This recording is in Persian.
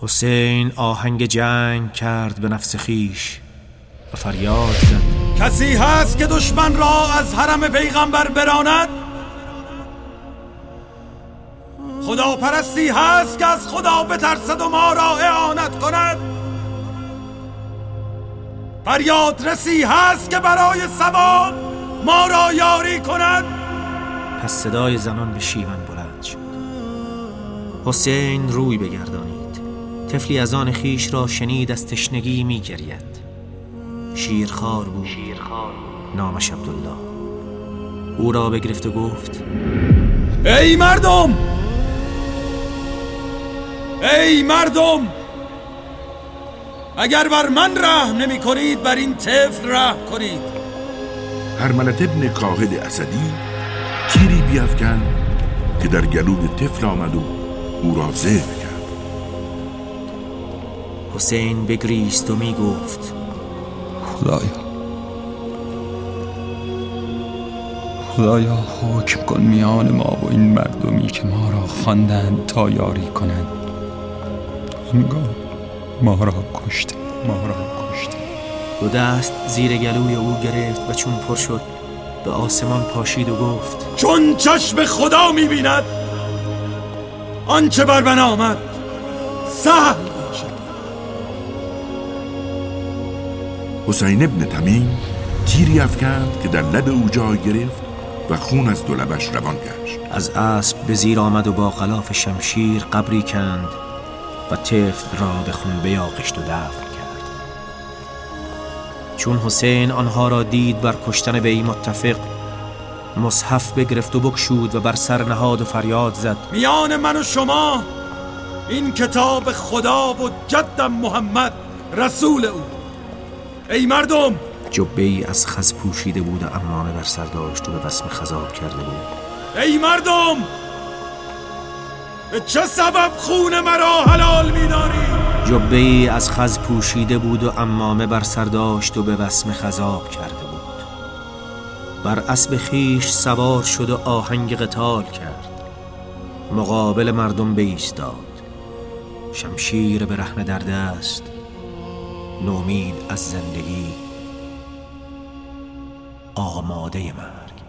حسین آهنگ جنگ کرد به نفس خیش و فریاد زد: کسی هست که دشمن را از حرم پیغمبر براند؟ خداپرستی هست که از خدا بترسد و ما را اعانت کند؟ فریاد رسی هست که برای ثواب ما را یاری کند؟ پس صدای زنان به شیون بلند شد. حسین روی بگردانید. طفلی از آن خیش را شنید از تشنگی می گرید. شیرخوار بود. نامش عبدالله. او را بگرفت و گفت: ای مردم! ای مردم! اگر بر من رحم نمی کنید بر این طفل رحم کنید. هرملت ابن کاهد اسدی تیری بیفکند که در گلوی طفل آمد و او را ذبح کرد. حسین بگریست و می گفت: خدایا حکم کن میان ما و این مردمی که ما را خواندند تا یاری کنند. انگار ما را کشته. دو دست زیر گلوی او گرفت و چون پر شد به آسمان پاشید و گفت: چون چشم خدا می‌بیند آنچه بر من آمد سهل باشد. حسین ابن تمیم تیری افکند که در لب او جای گرفت و خون از دو لبش روان گشت. از اسب به زیر آمد و با غلاف شمشیر قبری کند و طفل را به خون بیاغشت و دفن کرد. چون حسین آنها را دید بر کشتن وی متفق، مصحف بگرفت و بگشود و بر سر نهاد و فریاد زد: میان من و شما این کتاب خدا و جدم محمد رسول او. ای مردم! جبه‌ای از خز پوشیده بود و عمامه بر سر داشت و به وسم خضاب کرده بود. ای مردم! به چه سبب خون مرا حلال می‌داری؟ جبه‌ای از خز پوشیده بود و عمامه بر سر داشت و به وسم خضاب کرده بود. بر اسب خیش سوار شد و آهنگ قتال کرد. مقابل مردم بایستاد، شمشیر برهنه در دست، نومید از زندگی، آماده مرگ.